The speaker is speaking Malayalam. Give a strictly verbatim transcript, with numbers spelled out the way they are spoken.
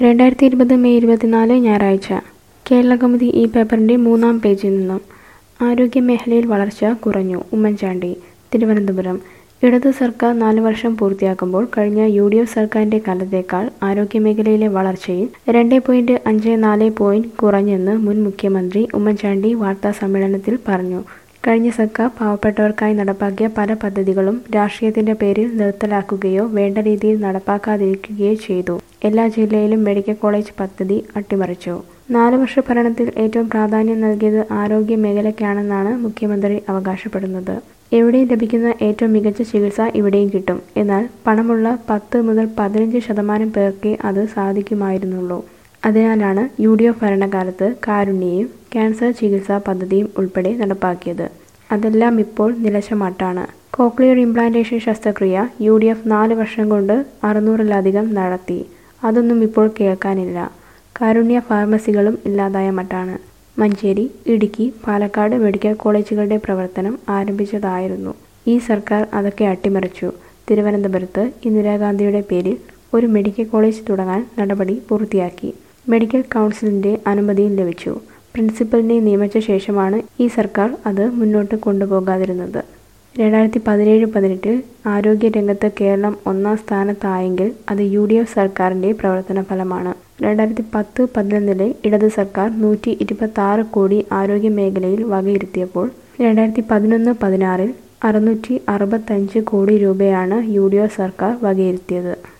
രണ്ടായിരത്തി ഇരുപത് മെയ് ഇരുപത്തിനാല് ഞായറാഴ്ച കേരളകൗമുദി ഈ പേപ്പറിന്റെ മൂന്നാം പേജിൽ നിന്നും ആരോഗ്യമേഖലയിൽ വളർച്ച കുറഞ്ഞു ഉമ്മൻചാണ്ടി. തിരുവനന്തപുരം ഇടത് സർക്കാർ നാല് വർഷം പൂർത്തിയാക്കുമ്പോൾ കഴിഞ്ഞ യു ഡി എഫ് സർക്കാരിന്റെ കാലത്തേക്കാൾ ആരോഗ്യമേഖലയിലെ വളർച്ചയിൽ രണ്ട് പോയിന്റ് അഞ്ച് നാല് പോയിന്റ് കുറഞ്ഞെന്ന് മുൻ മുഖ്യമന്ത്രി ഉമ്മൻചാണ്ടി വാർത്താസമ്മേളനത്തിൽ പറഞ്ഞു. കഴിഞ്ഞ സർക്കാർ പാവപ്പെട്ടവർക്കായി നടപ്പാക്കിയ പല പദ്ധതികളും രാഷ്ട്രീയത്തിന്റെ പേരിൽ നിർത്തലാക്കുകയോ വേണ്ട രീതിയിൽ നടപ്പാക്കാതിരിക്കുകയോ ചെയ്തു. എല്ലാ ജില്ലയിലും മെഡിക്കൽ കോളേജ് പദ്ധതി അട്ടിമറിച്ചു. നാല് വർഷ ഭരണത്തിൽ ഏറ്റവും പ്രാധാന്യം നൽകിയത് ആരോഗ്യ മേഖലയ്ക്കാണെന്നാണ് മുഖ്യമന്ത്രി അവകാശപ്പെടുന്നത്. എവിടെയും ലഭിക്കുന്ന ഏറ്റവും മികച്ച ചികിത്സ ഇവിടെയും കിട്ടും. എന്നാൽ പണമുള്ള പത്ത് മുതൽ പതിനഞ്ച് ശതമാനം പേർക്കേ അത് സാധിക്കുമായിരുന്നുള്ളൂ. അതിനാലാണ് യു ഡി എഫ് ഭരണകാലത്ത് കാരുണ്യയും ക്യാൻസർ ചികിത്സാ പദ്ധതിയും ഉൾപ്പെടെ നടപ്പാക്കിയത്. അതെല്ലാം ഇപ്പോൾ നിലച്ച മട്ടാണ്. കോക്ലിയർ ഇംപ്ലാന്റേഷൻ ശസ്ത്രക്രിയ യു ഡി എഫ് നാല് വർഷം കൊണ്ട് അറുന്നൂറിലധികം നടത്തി. അതൊന്നും ഇപ്പോൾ കേൾക്കാനില്ല. കാരുണ്യ ഫാർമസികളും ഇല്ലാതായ മട്ടാണ്. മഞ്ചേരി, ഇടുക്കി, പാലക്കാട് മെഡിക്കൽ കോളേജുകളുടെ പ്രവർത്തനം ആരംഭിച്ചതായിരുന്നു. ഈ സർക്കാർ അതൊക്കെ അട്ടിമറിച്ചു. തിരുവനന്തപുരത്ത് ഇന്ദിരാഗാന്ധിയുടെ പേരിൽ ഒരു മെഡിക്കൽ കോളേജ് തുടങ്ങാൻ നടപടി പൂർത്തിയാക്കി. മെഡിക്കൽ കൗൺസിലിന്റെ അനുമതിയും ലഭിച്ചു. പ്രിൻസിപ്പലിനെ നിയമിച്ച ശേഷമാണ് ഈ സർക്കാർ അത് മുന്നോട്ട് കൊണ്ടുപോകാതിരുന്നത്. രണ്ടായിരത്തി പതിനേഴ് പതിനെട്ടിൽ ആരോഗ്യരംഗത്ത് കേരളം ഒന്നാം സ്ഥാനത്തായെങ്കിൽ അത് യു ഡി എഫ് സർക്കാരിന്റെ പ്രവർത്തന ഫലമാണ്. രണ്ടായിരത്തി പത്ത് പതിനൊന്നിലെ ഇടത് സർക്കാർ നൂറ്റി ഇരുപത്തി ആറ് കോടി ആരോഗ്യ മേഖലയിൽ വകയിരുത്തിയപ്പോൾ രണ്ടായിരത്തി പതിനൊന്ന് പതിനാറിൽ അറുന്നൂറ്റി അറുപത്തഞ്ച് കോടി രൂപയാണ് യു ഡി എഫ് സർക്കാർ വകയിരുത്തിയത്.